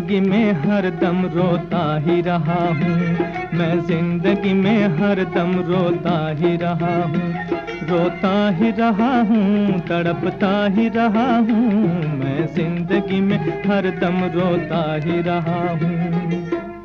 जिंदगी में हर दम रोता ही रहा हूँ। मैं जिंदगी में हर दम रोता ही रहा हूँ। रोता ही रहा हूँ, तड़पता ही रहा हूँ। मैं जिंदगी में हर दम रोता ही रहा हूँ।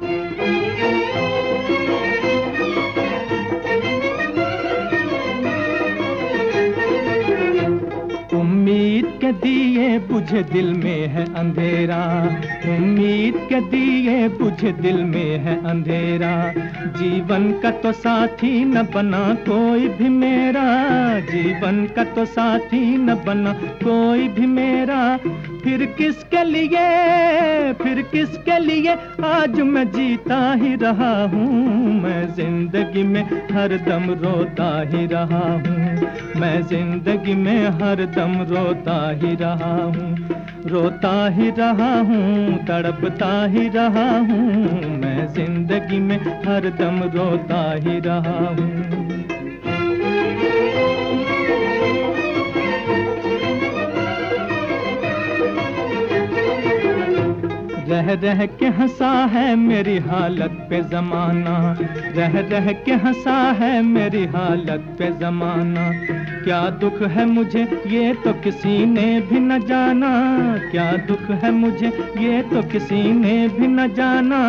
उम्मीद के दिए बुझे दिल में है अंधेरा। उम्मीद के दिए बुझे दिल में है अंधेरा। जीवन का तो साथी न बना कोई भी मेरा। जीवन का तो साथी न बना कोई भी मेरा। फिर किसके लिए, फिर किसके लिए आज मैं जीता ही रहा हूँ। मैं जिंदगी में हर दम रोता ही रहा हूँ। मैं जिंदगी में हर दम रोता ही रहा हूँ। रोता ही रहा हूँ, तड़पता ही रहा हूँ। मैं जिंदगी में हर दम रोता ही रहा हूँ। रह रह के हंसा है मेरी हालत पे जमाना। रह रह के हंसा है मेरी हालत पे जमाना। क्या दुख है मुझे ये तो किसी ने भी न जाना। क्या दुख है मुझे ये तो किसी ने भी न जाना।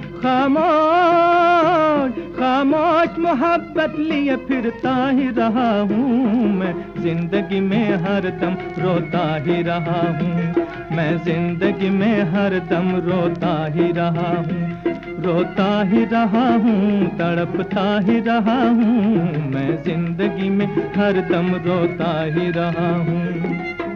खामोश खामोश मोहब्बत लिए फिरता ही रहा हूँ। मैं जिंदगी में हर दम रोता ही रहा हूँ। मैं जिंदगी में हर दम रोता ही रहा हूँ। रोता ही रहा हूँ, तड़पता ही रहा हूँ। मैं जिंदगी में हर दम रोता ही रहा हूँ।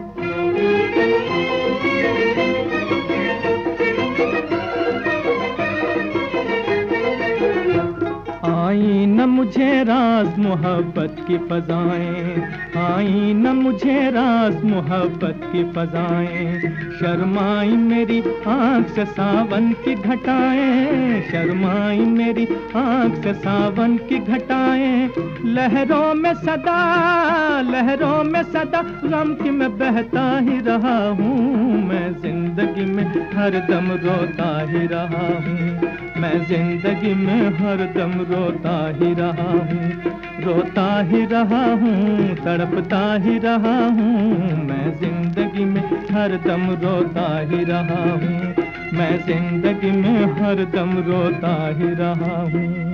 आई न मुझे राज मोहब्बत की फजाएं। आई न मुझे राज मोहब्बत की फजाएं। शर्माई मेरी आँख से सावन की घटाएं। शर्माई मेरी आँख से सावन की घटाएं। लहरों में सदा, लहरों में सदा गम की मैं बहता ही रहा हूँ। मैं जिंदगी में हर दम रोता ही रहा हूँ। मैं जिंदगी में हर दम रोता ही रहा हूँ। रोता ही रहा हूँ, तड़पता ही रहा हूँ। मैं जिंदगी में हर दम रोता ही रहा हूँ। मैं जिंदगी में हर दम रोता ही रहा हूँ।